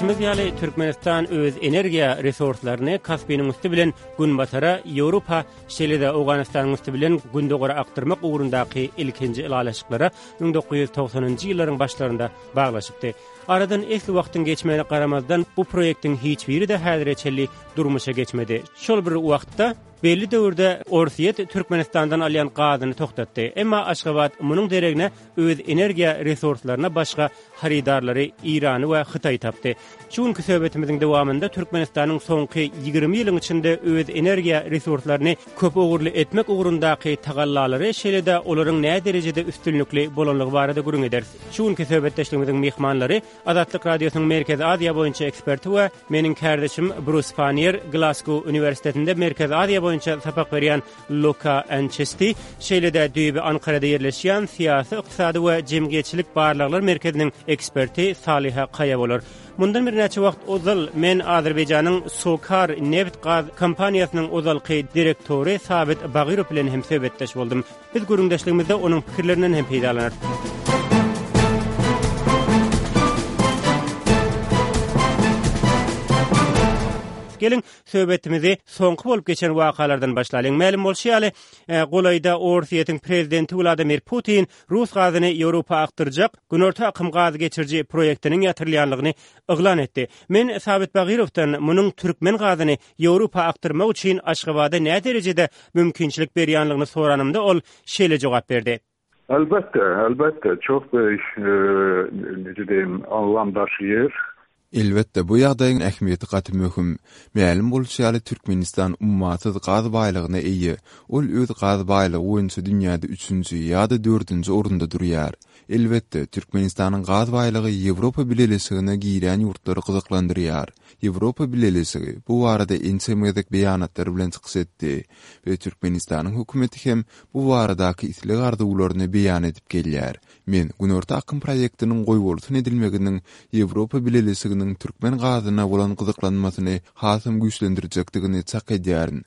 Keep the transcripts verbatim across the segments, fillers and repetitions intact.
Geçimiz ýaly Türkmenistan öz energiýa resurslaryny Kaspiyň üstü bilen gün batara Ýewropa şeýle-de Awganystanyň üstü bilen gündogora aktyrmak ugrundaky ilkinji ilalaşyklara bin dokuz ýüz togsanynjy ýyllaryň başlarynda baglaşypdy. Aradan esli wagtyň geçmegine garamazdan bu proýektiň hiç biri de häzirçeli durmuşa geçmedi. Şol bir wagtda belli döwürde Orsiýet Türkmenistandan alýan gazyny toktatdy. Emma Aşgabat munyň deregine öz energiýa resurslaryna başga haridarlary Irany we Hytaý tapdy. Şuňky söhbetimiziň dowamında Türkmenistanyň soňky ýygrimi ýylyň içinde öz energiýa resurslaryny köp ogurly etmek ugrundaky tagallalary şeýle-de olaryň näme derejede üstünlikli bolanlygy barada gurun eder. Şuňky söhbetdeşligimiziň mehmanlary Azatlyk Radiosynyň Merkez Aziýa boýunça eksperti we meniň kardeşim Bruce Panier Glasgow Üniversitetinde Merkez Aziýa boýunça sapak berýän Luka Anchesty şeýle-de düýbi Ankarada ýerleşýän siýasy, ykdysady we jemgyýetçilik barlyklar merkeziniň eksperti Saliha Kaya bolar. Mundan bir näçe wagt ozal men Azerbaýjanyň Sokar neft gaz kompaniýasynyň ozalky direktori Sabit Bagyrow bilen hem söhbetdeş boldum. Biz gurundaşlygymyzda onuň pikirlerinden hem peýdalanýar. Gelin söhbetimizi soňky bolup geçen wakalardan başlaýan. Ma'lum bolýaly, Golayda Orsiýetiň prezidenti Vladimir Putin Rus gazyny Ýewropa aktyrjak günorta akym gazy geçirji proýektiniň ýatyrylýanlygyny eglan etdi. Men Sabit Bagyrowdan munyň Türkmen gazyny Ýewropa aktyrmak üçin Aşgabada näme derejede mümkinçilik berýänligini soranymda ol şeýle jogap berdi. Elbette, elbette çok büyük ne diyeyim anlam taşıyır. Elbette bu ýagdaýyň ähmiýeti gaty möhüm. Ma'lum bolýaly Türkmenistan ummaty gaz baýlygyna eýe. Ol öz gaz baýlygy boýunça dünýäde üçünji ýa-da dördünji orunda durýar. Elbette Türkmenistanyň gaz baýlygy Ýewropa bilelisine giýren ýurtlary gyzyklandyrýar. Ýewropa bilelisigi bu barada ensemedek beýanatlar bilen çykyş etdi we Türkmenistanyň hökümeti hem bu baradaky isleg arzuwlaryny beýan edip gelýär. Men günorta akym proýektiniň goýulýan edilmeginiň Ýewropa bilelisiginiň Türkmen gazyna bolan gyzyklanmasyny hasym güýçlendirjekdigini çak edýärin.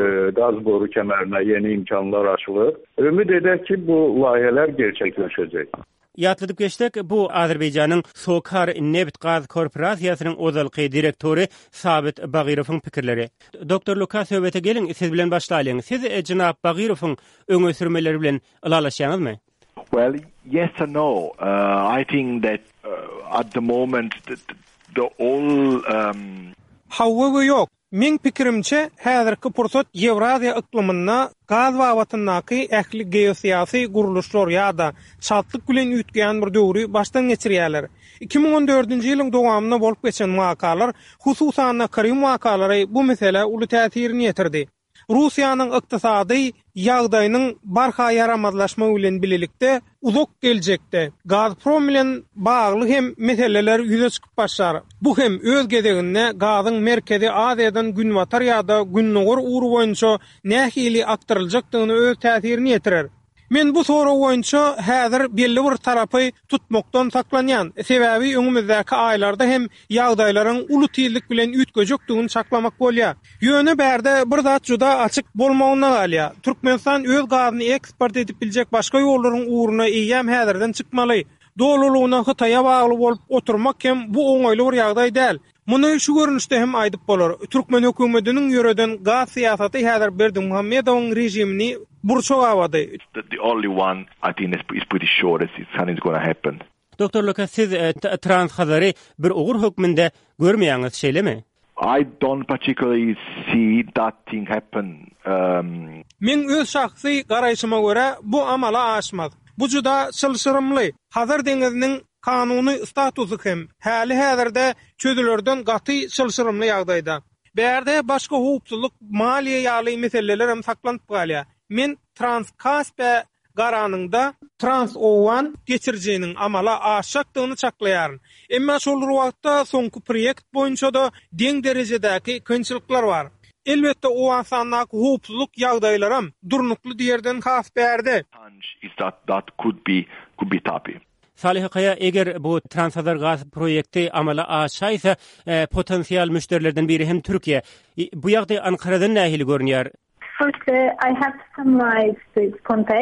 Gaz boru kemerine yeni imkanlar açılır. Ümit eder ki bu layihələr gerçekleşecek. Ýatlydyp geçdik, bu Azerbaýjanyň Sokar neft gaz korporasiýasynyň ozalky direktori Sabit Bagyrowň pikirleri. Doktor Luka söhbete gelin, siz bilen başlaýalyň. Siz e, Jynap Bagyrowň öňe sürmeleri bilen ýalaşýaňyzmy? Well, yes and no. Uh, I think that uh, at the moment the, the all um Hawa yok. Men pikirimçe häzirki pursat Ýewraziýa iklimiňe gaz wagtyndaky ähli geosiýasy guruluşlar ýa-da şartlyk bilen üýtgen bir döwri başdan geçirýärler. iki bin on dördünji ýylyň dowamynda bolup geçen wakalar, hususan Krim wakalary bu mesele uly täsirini ýetirdi. Russiýanyň ykdysady ýagdaýynyň barha yaramazlaşma bilen bilelikde uzak geljekde Gazprom bilen bagly hem meseleler ýüze çykyp başlar. Bu hem öz gezeginde gazyň merkezi Aziýadan gün batar ýa-da günnogor uğru boýunça nähili aktyryljakdygyny öz täsirini ýetirer. Men bu soru boýunça häzir belli bir tarapy tutmakdan saklanýan. Sebäbi öňümüzdäki aýlarda hem ýagdaýlaryň uly tezlik bilen üýtgejekdigini saklamak bolýar. Ýöne bärde bir zat juda açyk bolmagyna galýar. Türkmenistan öz gazyny eksport edip biljek başga ýollaryň uğruna eýem häzirden çykmaly. Dolulugyna Hytaýa bagly bolup oturmak hem bu oňaýly bir ýagdaý däl. Muny şu görünüşde hem aýdyp bolar. Türkmen hökümetiniň ýöreden gaz siýasaty häzir Berdi Muhammedowyň rejimini burçak awady. The only one I think is, is pretty sure that something's going to happen. Doktor Luka, siz e, Transhazary bir ogur hökmünde görmeýäňiz şeýlemi? I don't particularly see that thing happen. Um... Men öz şahsy garaýşyma görä bu amala aşmaz. Bu juda çylşyrymly. Hazır deňiziniň kanuny statusy hem häli häzirde çözülerden gaty çylşyrymly ýagdaýda. Bärde başga hukukçylyk, maliýe ýaly meseleler hem saklanyp galýar. Men Transkaspe garanyňda Transowan geçirjeginiň amala aşakdygyny çaklaýaryn. Emma şol wagtda soňky proýekt boýunça da deň derejedäki kynçylyklar bar. Elbette o insanlaryň hukukçylyk ýagdaýlary durnukly diýerden has bärdi. Is that that could be could be toppy. Salih Kaya, eger bu Transhazar gaz proýekti amala aşaýsa, e, potensial müşterilerden biri hem Türkiýe. E, bu ýagdaý Ankaradan nähili görünýär? First, uh, I have to summarize this context.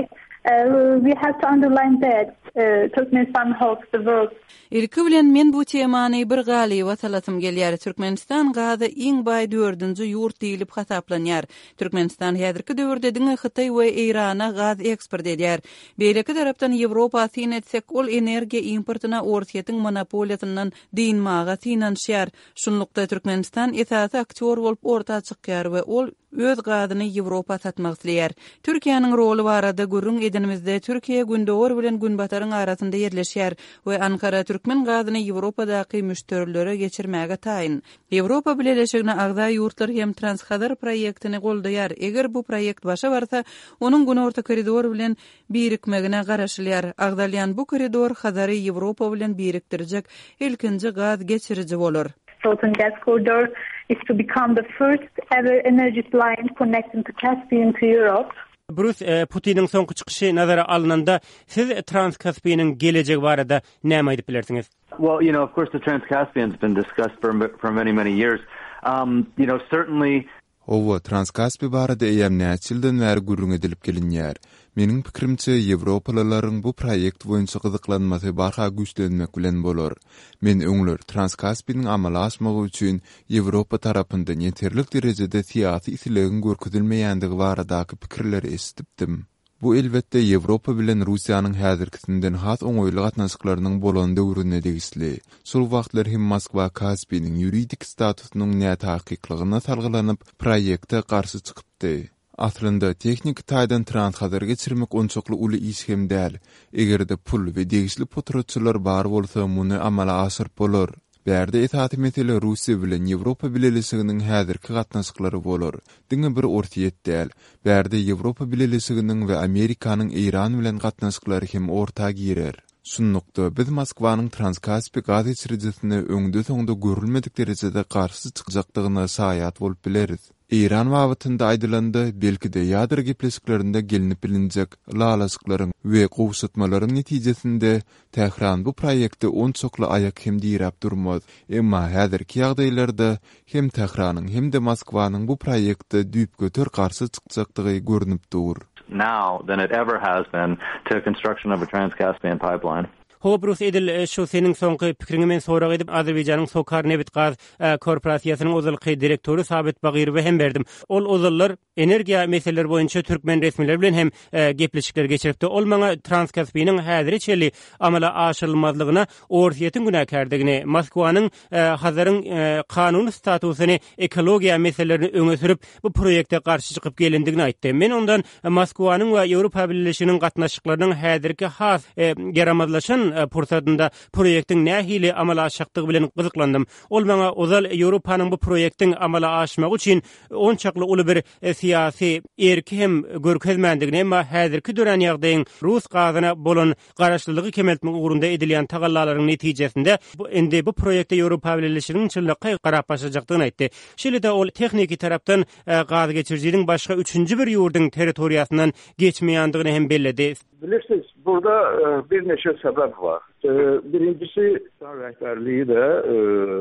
Uh, we have to underline that uh, Turkmenistan holds the world. Ilki bilen men bu temany bir gali wasalatym gelýär. Türkmenistan gada iň bay dördünji ýurt diýilip hasaplanýar. Türkmenistan häzirki döwürde diňe Hytaý we Irana gaz eksport edýär. Beýleki tarapdan Ýewropa syn etsek ol energiýa importyna orsiýetiň monopoliýasyndan diýinmaga synanşýar. Şunlukda Türkmenistan esasy aktyor bolup orta çykýar we ol öz gazyny Ýewropa satmak isleýär. Türkiýanyň roly barada gurrun edinimizde Türkiýe gündöwür bilen günbataryň arasynda ýerleşýär we Ankara Türkmen gazyny Ýewropadaky müşterilere geçirmäge taýyn. Ýewropa bileşigine agda ýurtlar hem Transhazar proýektini goldaýar. Eger bu proýekt başa barsa, onuň Günorta koridor bilen birikmegine garaşylýar. Agdalýan bu koridor Hazary Ýewropa bilen birikdirjek ilkinji gaz geçiriji bolar. Southern Gas Corridor is to become the first ever energy line connecting to Caspian to Europe. Bruce Putin'in soňky çykyşy nazara alynanda siz Transkaspiyanyň gelejegi barada näme aýdyp bilersiňiz? Well, you know, of course the Trans-Caspian's been discussed for, for many, many years. Um, you know, certainly... Owa Transkaspi barada eýem näçilden bäri gurrun edilip gelinýär. Meniň pikirimçe Ýewropalaryň bu proýekt boýunça gyzyklanmasy barha güçlenmek bilen bolar. Men öňler Transkaspiyanyň amala aşmagy üçin Ýewropa tarapyndan ýeterlik derejede siýasy islegin görkezilmeýändigi baradaky pikirleri esitdim. Bu elbette Ýewropa bilen Russiýanyň häzirkisinden has oňoýly gatnaşyklarynyň bolan döwrüne degisli. Şol wagtlar hem Moskwa Kaspiyanyň ýuridik statusynyň näme tahkiklygyna salgylanyp proýekte garşy çykypdy. Aslında teknik taýdan Transhazar geçirmek onçokly uly iş hem däl. Egerde pul we degisli potrotçylar bar bolsa, muny amala aşyryp bolar. Bärde etaty mesele Russiýa bilen Ýewropa bileşiginiň häzirki gatnaşyklary bolar. Diňe bir ortaýet däl. Bärde Ýewropa bileşiginiň we Amerikanyň Iran bilen gatnaşyklary hem orta girer. Şunlukda biz Moskwanyň Transkaspi gaz geçiricisine öňde soňda görülmedik derejede garşy çykjakdygyna saýat bolup bileriz. İran wagtynda aýdylandy, belki de ýadyr gepleşiklerinde gelinip bilinjek lalasyklaryň we gowşatmalaryň netijesinde Tehran bu proýekde onçokly aýak hem diýrap durmaz. Emma häzirki ýagdaýlarda hem Tehranyň hem de Moskwanyň bu proýekde düýp götür garşy çykjakdygy görünip dur. Now than it ever has been to construction of a Trans-Caspian pipeline. Hobrus edil şu senin soňky pikiriňi men sorag edip Azerbaýjanyň Sokar Nebit Gaz korporasiýasynyň ozalky direktori Sabit Bagyrowy hem berdim. Ol ozallar energiýa meseleleri boýunça türkmen resmileri bilen hem gepleşikler geçiripdi. Ol maňa Transkaspiyanyň häziri çeli amala aşyrylmazlygyna orsiýetiň günäkärdigini, Moskwanyň Hazaryň kanuny statusyny, ekologiýa meselelerini öňe sürüp bu proýekde garşy çykyp gelendigini aýtdy. Men ondan Moskwanyň we Ýewropa Birleşiginiň gatnaşyklarynyň häzirki has yaramazlaşan pursatynda proýektiň nähili amala aşykdygy bilen gyzyklandym. Ol maňa ozal Ýewropanyň bu proýektiň amala aşmagy üçin onçakly uly bir siýasy erki hem görkezmändigini, emma häzirki dören ýagdaýyň Rus gazyna bolan garaşlylygy kemeltmek ugrunda edilýän tagallalaryň netijesinde bu endi bu proýekde Ýewropa Birleşiginiň çyllyky garap başajakdygyny aýtdy. Şeýle-de ol techniki tarapdan gaz geçirjiniň başga üçünji bir ýurdun territoriýasyndan geçmeýändigini hem belledi. Bilirsiniz, burada e, bir neçe sebep var. E, birincisi, rehberliği de e,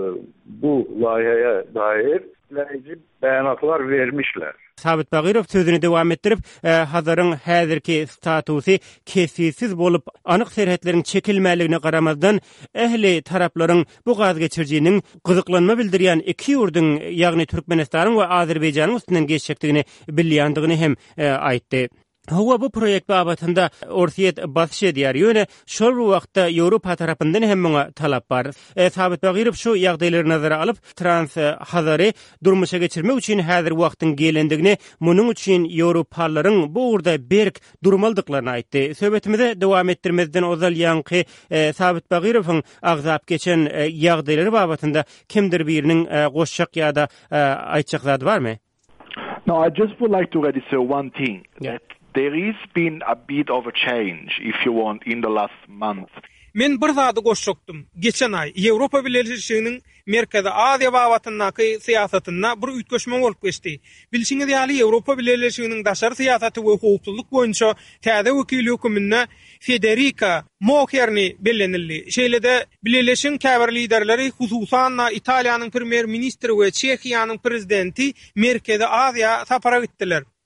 bu layihaya dair etkileyici beyanatlar vermişler. Sabit Bagyrow sözüni dowam etdirip, e, Hazaryň häzirki statusy kesisiz bolup, anyk serhetleriň çekilmäligine garamazdan ähli taraplaryň bu gaz geçirjiniň gyzyklanma bildirýän iki ýurdun, ýagny Türkmenistanyň we Azerbaýjanyň üstünden geçjekdigini bilýändigini hem e, aýtdy. Hawa bu proýekt babatynda orsiýet basyş edýär. Ýöne şol wagtda Ýewropa tarapyndan hem muňa talap bar. E, Sabit Bagyrow şu ýagdaýlary nazara alyp, Trans-Hazary durmuşa geçirmek üçin häzir wagtyň gelendigini, munyň üçin Ýewropalaryň bu urda berk durmaldyklaryny aýtdy. Söhbetimize dowam etdirmezden ozal ýanky e, Sabit Bagyrowň agzap geçen e, ýagdaýlary babatynda kimdir biriniň e, goşjak ýa-da e, aýtjak zady barmy? No, I just would like to really say one thing. Yeah. There has been a bit of a change, if you want, in the last month. Men bir zady goşjakdym. Geçen ay Ýewropa Birleşiginiň Merkezi Aziýa babatynyňky siýasatyna bir ütgeşme bolup geçdi. Bilşiňiz ýaly Ýewropa Birleşiginiň daşary siýasaty we howpsuzlyk boýunça täze wekili hökümine Federica Mogherini bellenildi. Şeýle-de Birleşiň käbir liderleri, hususan Italiýanyň premier ministri we Çekiýanyň prezidenti Merkezi Aziýa sapara gitdiler.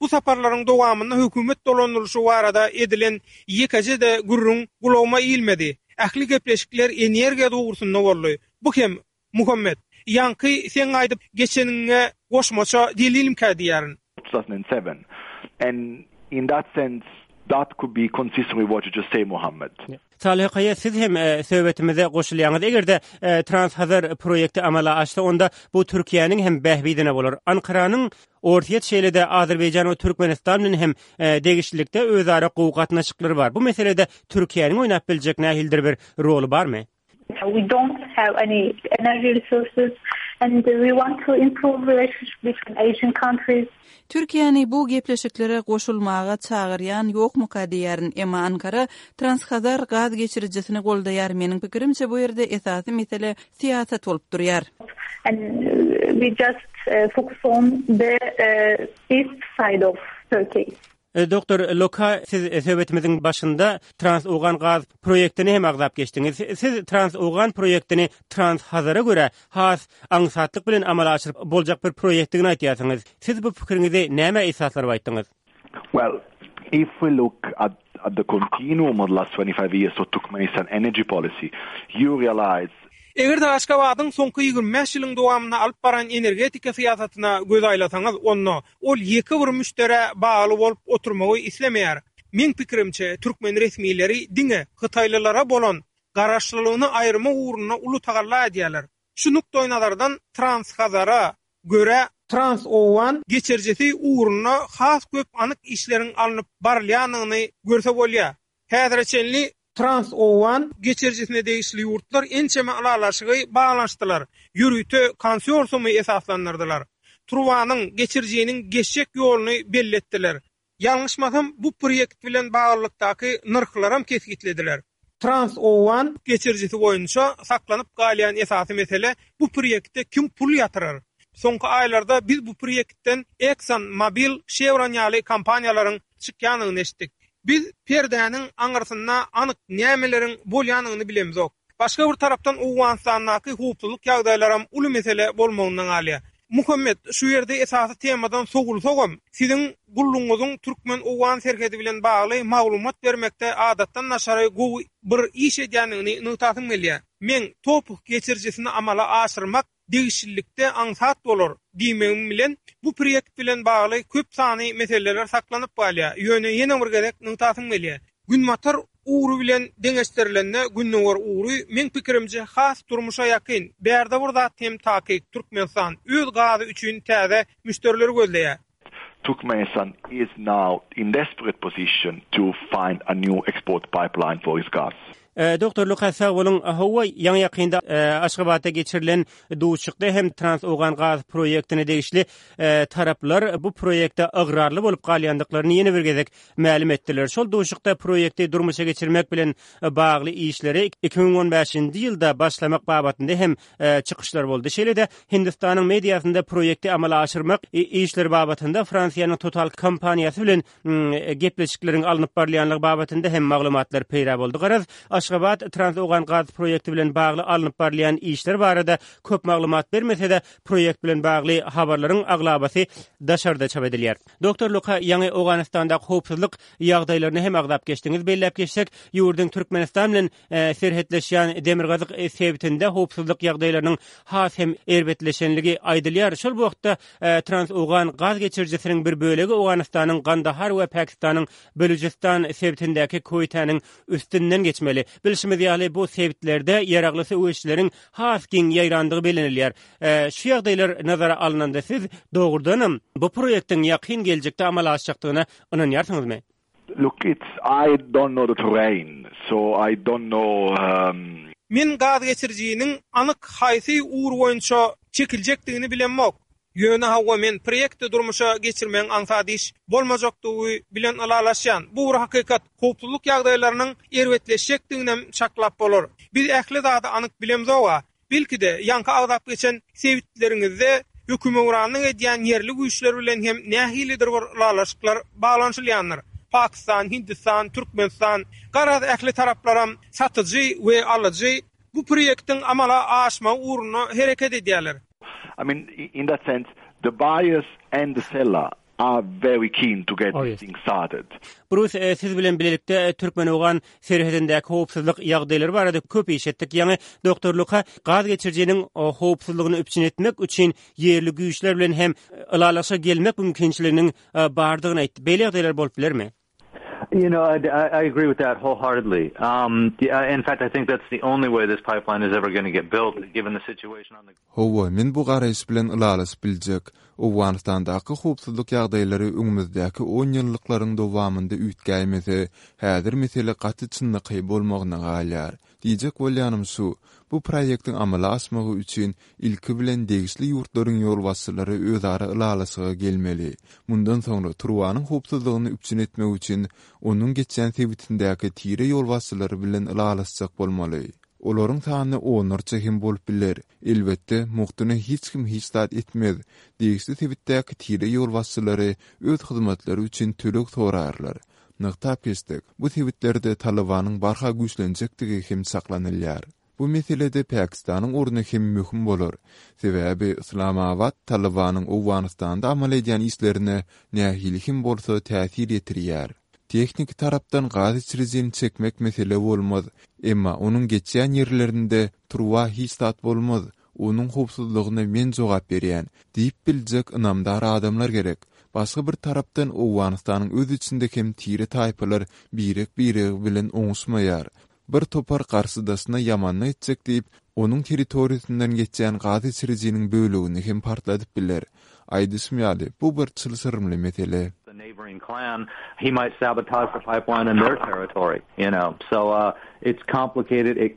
Bu saparlaryň dowamynda hökümet dolanylşy barada edilen ýekaje de gurrun gulawma ilmedi. Ähli gepleşikler energiýa dogursunda boldy. Bu hem Muhammed ýanky sen aýdyp geçeniňe goşmaça delilim kädiýärin. two thousand seven, and in that sense that could be consistent with what you just say, Muhammad. Salih Kaya, siz hem söhbetimize goşulýaňyz. Egerde Transhazar projekti amala açsa, onda bu Türkiýanyň hem bähbidine bolar. Ankaranyň ortaýat şeýlede Azerbaýjan we Türkmenistan bilen hem degişlikde özara gowgatnaşyklary bar. Bu meselede Türkiýanyň oýnap biljek nähildir bir rolu barmy? We don't have any energy resources and we want to improve relationship between Asian countries. Türkiýany bu gepleşiklere goşulmaga çağırýan ýokmy diýärin, emma Ankara Transhazar gaz geçiricisini goldaýar. Meniň pikirimçe bu ýerde esasy mesele siýasat bolup durýar. And we just uh, focus on the uh, east side of Turkey. Doktor Loka, siz söhbetimizin başında Transogan gaz projektini hem agzap geçtiniz. Siz Transogan projektini Transhazara göre has aňsatlyk bilen amala aşyryp boljak bir projektini aýtýasyňyz. Siz bu pikiriňizde näme esaslar aýtdyňyz? Well, if we look at, at the continuum of the last twenty-five years of Turkmenistan energy policy, you realize Eger de Aşgabatyň soňky ýygrimi beş ýylyň dowamyna alyp baran energetika siýasatyna göz aýlasaňyz, onda ol ýeki bir müştere bagly bolup oturmagy islemeýär. Men pikirimçe Türkmen resmiýetleri diňe Hytaýlylara bolan garaşlylygyny aýryma uğruna uly tagalla edýärler. Şu nukda nazardan Transhazara göre Transogan geçirjisi uğruna has köp anyk işleriň alınıp barylýanyny görse bolýar. Häzirçenli Transogan geçirjisine değişli yurtlar ençeme alalaşygy bağlanşdylar. Ýürüte konsorsiumy esaslandyrdylar. Turwanyň geçirjiginiň geçjek ýoluny belletdiler. Ýalňyşmasam bu projekt bilen baglykdaky nyrklar hem keskitlediler. Transogan geçirjisi boýunça saklanyp galýan esasy mesele bu projektde kim pul ýatyrar? Soňky aýlarda biz bu projektden Exxon Mobil, Chevron ýaly kompaniýalaryň çykýanyny eşitdik. Biz perdäniň aňyrsyna anyk nämeleriň bolýanyny bilemizok. Başga bir tarapdan Owganistanyň hukuklyk ýagdaýlaram uly mesele bolmagyndan alýa. Muhammed, şu ýerde esasy temadan sogulsagam, siziň gulluňyzyň Türkmen Owgan serhedi bilen bagly maglumat bermekde adatdan naşary gowy bir iş edýänini nytasyň gelýär. Men topuk geçirjisini amala aşyrmak degişillikde aňsat bolar diýmegim bilen bu projekt bilen bagly köp sany meseleler saklanyp galýar. Ýöne ýene bir gerek nytasyň gelýär. Günmatar uğru bilen deňeşdirilenne günnäwar uğru men pikirimçe has durmuşa ýakyn. Bärde bir zat hem takik Türkmenistan öz gazy üçin täze müşteriler gözleýär. Turkmenistan is now in desperate position to find a new export pipeline for its gas. Doktor Lukas Sağolun hawa ýaňy ýakynda Aşgabatda geçirilen duşykda hem Transogan gaz projektine degişli taraplar bu projekte agrarly bolup galýandyklaryny ýene bir gezek ma'lum etdiler. Şol duşykda projekti durmuşa geçirmek bilen bagly işleri iki bin on beşinji ýylda başlamak babatynda hem çykyşlar boldy. Şeýle-de Hindistanyň mediasynda projekti amala aşyrmak işleri babatynda Fransiýanyň Total kompaniýasy bilen gepleşikleriň alınıp barylýanlygy babatynda hem maglumatlar peýda boldy. Garaz Aşgabat Transogan gaz projekti bilen bagly alınıp barylýan işler barada köp maglumat bermese-de projekt bilen bagly habarlaryň aglabasy daşarda çap edilýär. Doktor Luka, ýaňy Owganistanda howpsuzlyk ýagdaýlaryny hem agdap geçdiňiz. Bellep geçsek, ýurdun Türkmenistan bilen serhetleşýän demirgazyk sebitinde howpsuzlyk ýagdaýlarynyň has hem erbetleşenligi aýdylýar. Şol wagtda Transogan gaz geçirjisiniň bir bölegi Owganistanyň Gandahar we Pakistanyň Belujistan sebitindäki koýtanyň üstünden geçmeli. Bilşimiz ýaly bu sebitlerde ýaraglysy öýçleriň has giň ýaýrandygy bilinilýär. Şu ýagdaýlar nazara alynanda siz dogrudanam bu projektiň ýakyn geljekde amala aşjakdygyna inanýarsyňyzmy? Look, it's I don't know the terrain, so I don't know um Men gaz geçirjiginiň anyk haýsy uğur boýunça çekiljekdigini bilenmok. Ýöne hawa men projekti durmuşa geçirmeň aňsady iş bolmajakdygy bilen alalaşýan. Bu bir hakykat hukuklyk ýagdaýlarynyň erbetleşjekdiginden şaklap bolar. Biz ähli zady anyk bilemzoga, belki-de ýanky agdap geçen sebitleriňizde hökümetleriň edýän ýerli güýçler bilen hem nähilidir bir alalaşyklar baglanyşylýanlar. Pakistan, Hindistan, Türkmenistan, garaz ähli taraplaram satyjy we alyjy bu projektiň amala aşma uğruna hereket edýärler. I mean, in that sense, the buyers and the seller are very keen to get Oh, this yes. thing started. Bruce, e, siz bilen birlikde e, Türkmen oğan serhedindäki howpsuzlyk ýagdaýlary barada köp iş etdik. Ýani doktorlukka gaz geçirjiniň o howpsuzlygyny üpçün etmek üçin ýerli güýçler bilen hem ylalaşa gelmek mümkinçiliginiň e, bardygyny aýtdy. Beýle ýagdaýlar bolup bilermi? You know, I, I agree with that wholeheartedly. Um, the, in fact, I think that's the only way this pipeline is ever going to get built, given the situation on the... Howa, men bu garaýş bilen ylalas biljek. Owganistandaky howpsuzlyk ýagdaýlary öňümüzdäki on ýyllyklaryň dowamynda üýtgäýmese, häzir mesele gaty çynlyky bolmagyna galýar. Diýjek bolýanym şu, bu proýektiň amala asmagy üçin ilki bilen degişli ýurtlaryň ýolbaşçylary özara ylalasy gelmeli. Mundan soňra Turwanyň howpsuzlygyny üpçün etmek üçin onuň geçen sebitindäki tire ýolbaşçylary bilen ylalaşjak bolmaly. Olaryň sany onarça hem bolup biler. Elbetde muhtuny hiç kim hiç dat etmez. Degişli sebitdäki tire ýolbaşçylary öz hyzmatları üçin төлek sorarlar. Nykta pestek, bu sebitlerde Talibanyň barha güýçlenjekdigi hem saklanylýar. Bu meselede Pakistanyň orny hem möhüm bolar. Sebäbi Islamabad Talibanyň Owganistanda amal edýän işlerine nähili hem bolsa täsir etirýär. Teknik tarapdan gaz içirijini çekmek mesele bolmaz. Emma onun geçýän ýerlerinde turwa histat bolmaz. Onun howpsuzlygyna men jogap berýän, diýip biljek ynamdar adamlar gerek. Başga bir tarapdan Owganistanyň öz içinde hem tire taýpalar birek-birek bilen oňuşmaýar. Bir topar garşydasyna ýamanly etjek diýip, onun territoriýasyndan geçýän gaz içirijiniň bölegini hem partladyp biler. Aýdysmýaly, bu bir çylsyrmly mesele. The neighboring clan, he might sabotage the pipeline in their territory, you know. So uh, it's complicated. It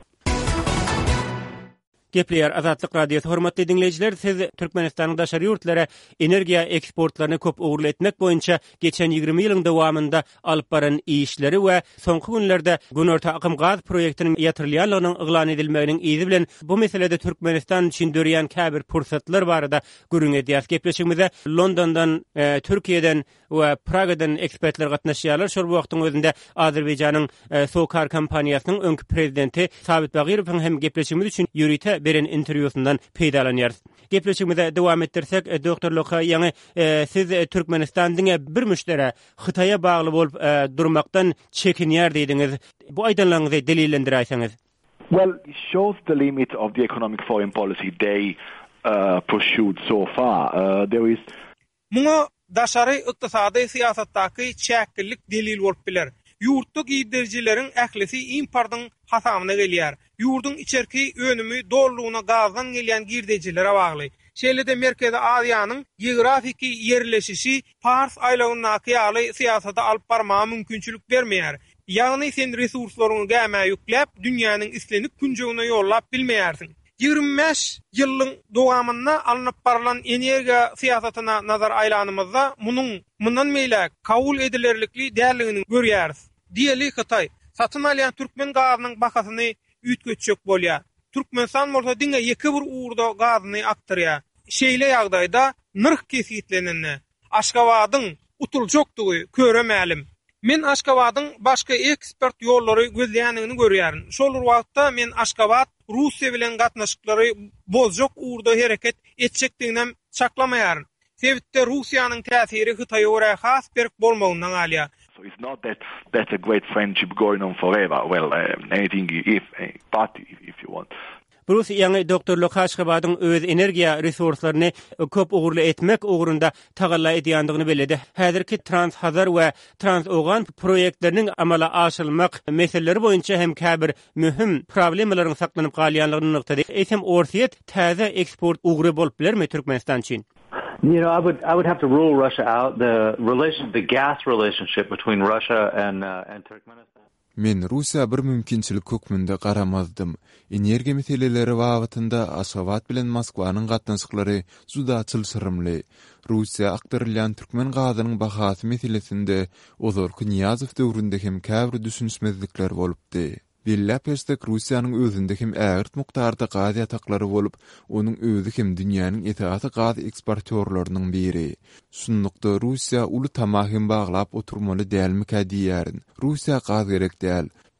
Gepleýär Azatlyk radiosu hormatly dinleýijiler, siz Türkmenistanyň daşary ýurtlara energiýa eksportlaryny köp ugurly etmek boýunça geçen ýygrimi ýylyň dowamynda alyp baran işleri we soňky günlerde Günorta akym gaz proýektiniň ýatyrylýanlygynyň yglan edilmeginiň izi bilen bu meselede Türkmenistan üçin dörýän käbir pursatlar barada gürüň edýäs. Gepleşigimizde Londondan, e, Türkiýeden we Pragadan ekspertler gatnaşýarlar. Şol wagtyň özünde Azerbaýjanyň e, Sokar kompaniýasynyň öňkü prezidenti Sabit Bagirowyň hem gepleşigimiz üçin ýürite beren interwýusundan peýdalanýar. Gepleşigimizde dowam etdirsek, e, doktorlukka ýani e, siz e, Türkmenistandyň bir müştere Hytaýa bagly bolup e, durmakdan çekinýär diýdiňiz. Bu aýdanlaryňyzy delillendirýäňiz. Well, it shows the limit of the economic foreign policy they uh, pursued so far. Uh, there is... Muňa daşary ykdysady siýasatdaky çäkillik delil bolup biler. Ýurtda giderjileriň ählisi importyň hasamyna gelýär. Ýurdun içerki önümi dolluğuna gazdan gelýän girdejilere bagly. Şeýlede Merkezi Aziýanyň geografiki ýerleşişi Pars aýlagyndaky ýaly siýasata alyp barmagy mümkinçilik bermeýär. Ýagny sen resurslaryňy gäme ýükläp dünýäniň islenip günjegine ýollap bilmeýärsiň. ýygrimi beş ýyllyň dowamynda alınıp baralan energiýa siýasatyna nazar aýlanymyzda munyň mundan meýle kabul edilerlikli däldigini görýäris. Diýeli Hytaý satyn alýan türkmen gazynyň bahasyny üýtgetjek bolýar. Türkmenistan bolsa diňe ýeki bir uğurda gazyny aktarýar. Şeýle ýagdaýda nırh kesitlenini Aşgabatyň utuljakdygy köremälim. Men Aşgabatyň başga ekspert ýollary gözleýändigini görýärin. Şol wagtda men Aşgabat Russiýa bilen gatnaşyklary bozjak uğurda hereket etjekdiginden çaklamaýaryn. Sebäpde Russiýanyň täsiri Hytaýa görä has berk bolmagyndan galýar. So it's not that that's a great friendship going on forever. Well, uh, anything if, uh, but if, if you want. Bruce ýa-ni doktorluk Aşgabatyň öz energiýa resurslaryny köp ugurly etmek ugurunda tagalla edýändigini bellädi. Häzirki Transhazar we Transogan proýektleriniň amala aşylmak meseleleri boýunça hem käbir mühim problemlaryň saklanyp galýanlygyny nykdy. Eýsem orsiýet täze eksport ugry bolup bilermi Türkmenistan üçin? You know, I would I would have to rule Russia out. The relation, the gas relationship between Russia and uh, and Turkmenistan. Men Russiýa bir mümkinçilik hökmünde garamazdım. Energiýa meseleleri wagtynda Aşgabat bilen Moskwanyň gatnaşyklary juda çylsyrymly. Russiýa aktarylýan türkmen gazynyň bahasy meselesinde Ozorky Niýazow döwründe hem käbir düşünşmezlikler bolupdy. Billa pestek Russiýanyň özünde hem ägirt mukdarda gaz ýataklary bolup, onuň özü hem dünýäniň etaty gaz eksportörläriniň biri. Şunlukda Russiýa uly tamahym baglap oturmaly dälmi diýärin. Russiýa gaz gerek däl.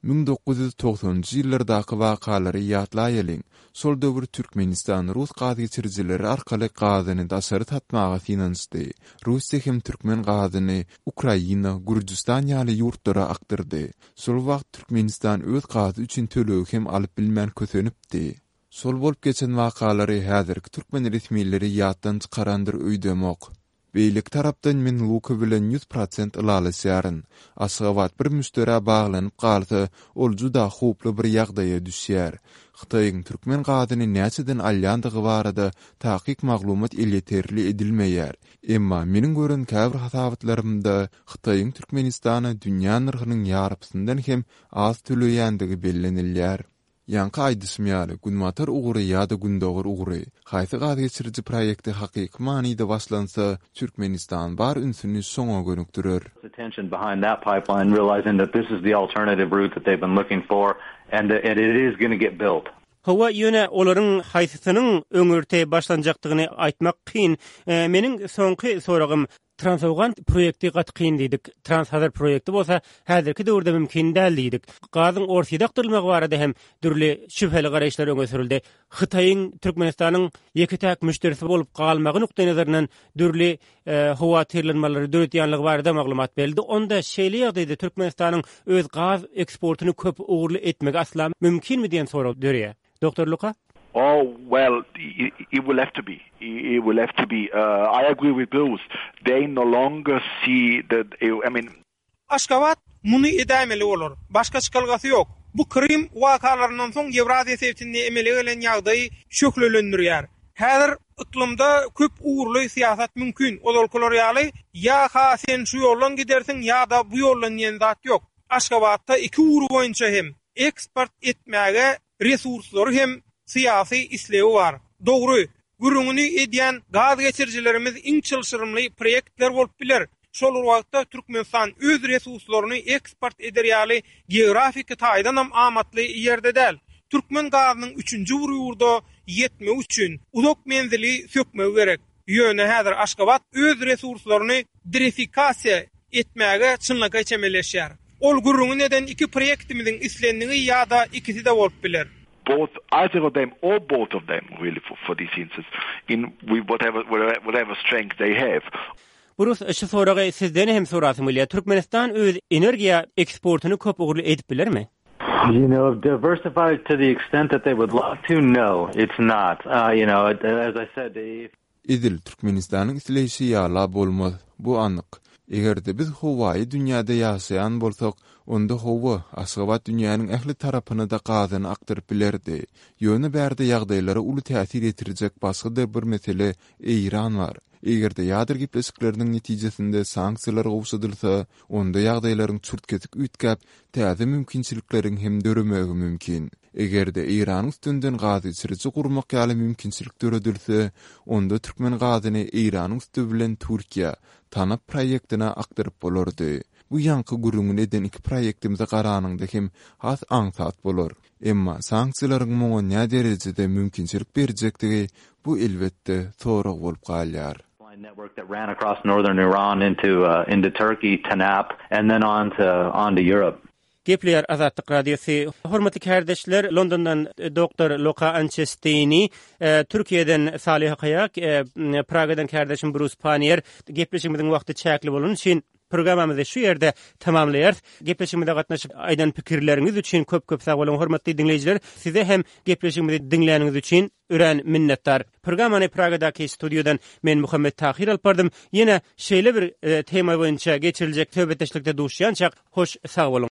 ming dokuz yüz togsoňjy ýyllardaky wakalary ýatlaýalyň. Sol döwür Türkmenistan Rus gaz geçirjileri arkaly gazyny dasary tatmagy finansdy. Russiýa hem Türkmen gazyny Ukraina, Gürjistan ýaly ýurtlara akdyrdy. Sol wagt Türkmenistan öz gazy üçin töleýi hem alyp bilmän kösenipdi. Sol bolup geçen wakalary häzirki Türkmen resmiýetleri ýatdan çykarandyr öýdemok. Beýlik tarapdan men Luka bilen yüz prosent ılalasýaryn. Aşgabat bir müşteri baglanyp galsa, ol juda huply bir ýagdaýa düşýär. Xitoyň Türkmen gazyny näçeden alýandygy barada taýyk maglumat elýeterli edilmeýär. Emma meniň gören käbir hasabatlarymda Xitoyň Türkmenistana dünýä nyrgynyň ýarpysyndan hem az töleýändigi bellenilýär. Yanka aydysmýaly günmatar ugury ýa-da gündogur ugury. Haýsy gaz geçiriji proýekti hakyky manyda başlansa, Türkmenistan bar ünsüni soňa gönükdirer. Attention behind that pipeline, realizing that this is the alternative route that they've been looking for, and, uh, and it is going to get built. Hawa ýöne olaryň haýsysynyň öňürte başlanjakdygyny aýtmak kyn. E, meniň soňky soragym Transawgan projekti gatqyn diýdik. Transhazar projekti bolsa, häzirki döwürde mümkin däl diýdik. Gazyň ortaýda akdyrylmagy barada hem dürli şüpheli garaýşlar öňe sürildi. Xitoyň Türkmenistanyň ýeki täk müşterisi bolup galmagy nukda nazaryndan dürli howa terlenmeleri döretýänligi barada maglumat berildi. Onda şeýle ýagdaýda Türkmenistanyň öz gaz eksportuny köp ugurly etmegi asla mümkinmi diýen soraw dörýär. Doktor Luka? Oh, well, it, it will have to be. It will have to be. Uh, I agree with Bruce. They no longer see that, I mean... Aşgabat muny edämeli bolar. Başga çykalgasy ýok. Bu Krim wakalaryndan soň Ýewraziýa sebitinde emele gelen ýagdaý şöklendirýär. Häzir iklymda köp uğurly siýasat mümkin. Ol ýaly ýa ha sen şu ýoldan gidersiň ýa-da bu ýoldan ýen zat ýok. Aşgabatda iki uğur boýunça hem eksport etmäge resurslary hem siyasi islevi var. Doğru, gürüňini edýän gaz geçirjilerimiz iň çylşyrymly proyektler bolup biler. Şol wagtda Türkmenistan öz resurslaryny eksport ederýäli geografik taýdan hem amatly ýerde däl. Türkmen gazynyň üçünji ýurda ýetmek üçin uzak menzili sökmek gerek. Ýöne häzir Aşgabat öz resurslaryny diversifikasiýa etmäge çynlaka çemeleşýär. Ol gürüňi neden iki proyektimiziň islendiği ýa-da ikisi de bolup biler. Both, either of them or both of them, really, for, for this instance, in with whatever, whatever whatever strength they have. Burus şu soragy sizden hem sorasym bolýar. Türkmenistan öz energiýa eksportuny köp ugurly edip bilermi? You know, diversified to the extent that they would love to, no, it's not. Uh, you know, as I said, if... Idil Türkmenistanyň isleýişi ýala bolmaz. Bu anyk. Egerde biz howaý dünýäde ýaşaýan bolsak, onda howa Aşgabat dünýäniň ähli tarapyna da gazyny akdyryp bilerdi. Ýöne bärde ýagdaýlara uly täsir etirecek başga bir mesele Eýran bar. Egerde ýadyr gipleşikleriniň netijesinde sanksiýalar gowşadylsa, onda ýagdaýlaryň çürtketik üýtgäp, täze mümkinçilikleriň hem döremegi mümkin. Egerde Eýran üstünden gazy içiriji gurmak ýaly mümkinçilik döredilse, onda Türkmen gazyny Eýran üstü bilen Türkiýa tanap proýektina akdyryp bolardy. Bu ýanky gürüňi eden iki proýektimize garanyňda hem has aňsat bolar. Emma sanksiýalaryň moňa näme derejede mümkinçilik berjekdigi bu elbetde sorag bolup galýar. Network that ran across northern Iran into uh, into Turkey, Tanap, and then on to on to Europe. Gepler Azatlyk Radiosu. Hormatly kardeşler, Londondan doktor Luka Anchestini, e, Türkiýeden Salih Akayak, e, Pragadan kardeşim Bruce Panier. Gepleşigimiziň wagty çäkli bolan üçin programamyzy şu ýerde tamamlaýar. Gepleşigimizde gatnaşyp aýdan pikirleriňiz üçin köp-köp sag bolan hormatly dinleýijiler. Size hem gepleşigimizi dinleýäniňiz üçin ören minnettar. Programany Pragadaky studiodan men Muhammed Tahir alpardım. Ýene şeýle bir e, tema boýunça geçiriljek töhbetdeşlikde duşýançak hoş sag bolun.